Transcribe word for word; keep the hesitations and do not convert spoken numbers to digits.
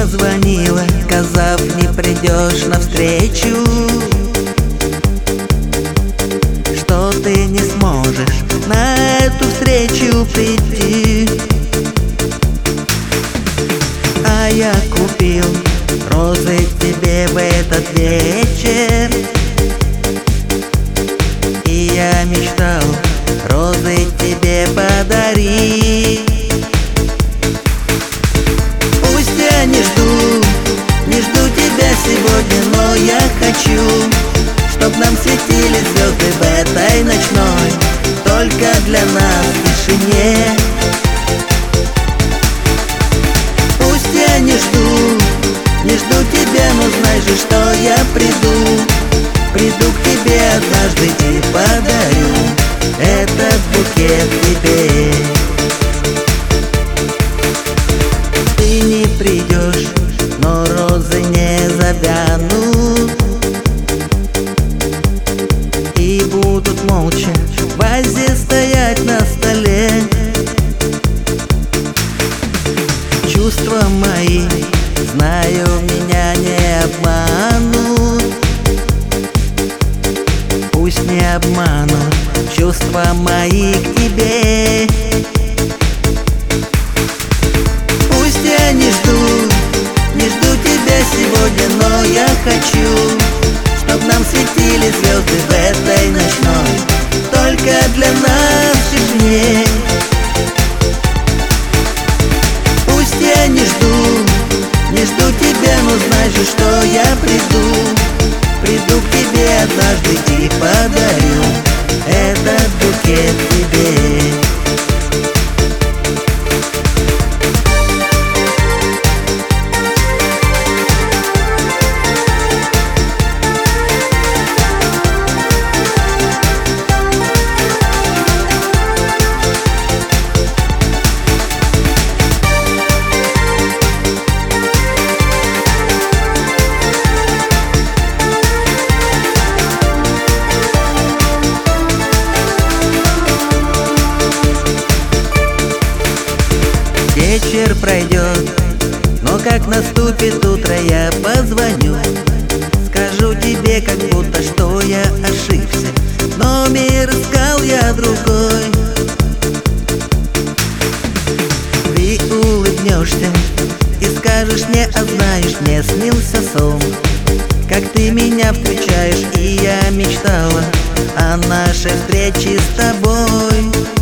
позвонила, сказав, не придешь навстречу, что ты не сможешь на эту встречу прийти. А я купил розы тебе в этот вечер, и я мечтал розы тебе подарить. Пусть я не жду, не жду тебя сегодня, но я хочу, чтоб нам светили звезды в этой ночной, только для нас в тишине. Пусть я не жду, не жду тебя, но знай же, что я приду, приду к тебе однажды и подарю этот букет тебе. Ты не придешь, но розы не завянут и будут молча в вазе стоять на столе. Чувства мои, знаю, меня не обманут. Пусть не обманут чувства мои к тебе. Пусть я не жду, не жду тебя сегодня, но я хочу, чтоб нам светили звезды в этой ночной, только для нас в тишине. Пусть я не жду, не жду тебя, но знай же, что я приду, приду к тебе однажды и подарю этот букет тебе. Вечер пройдет, но как наступит утро, я позвоню. Скажу тебе, как будто что я ошибся, номер искал я другой. Ты улыбнешься и скажешь мне, а знаешь, мне снился сон, как ты меня встречаешь, и я мечтала о нашей встрече с тобой.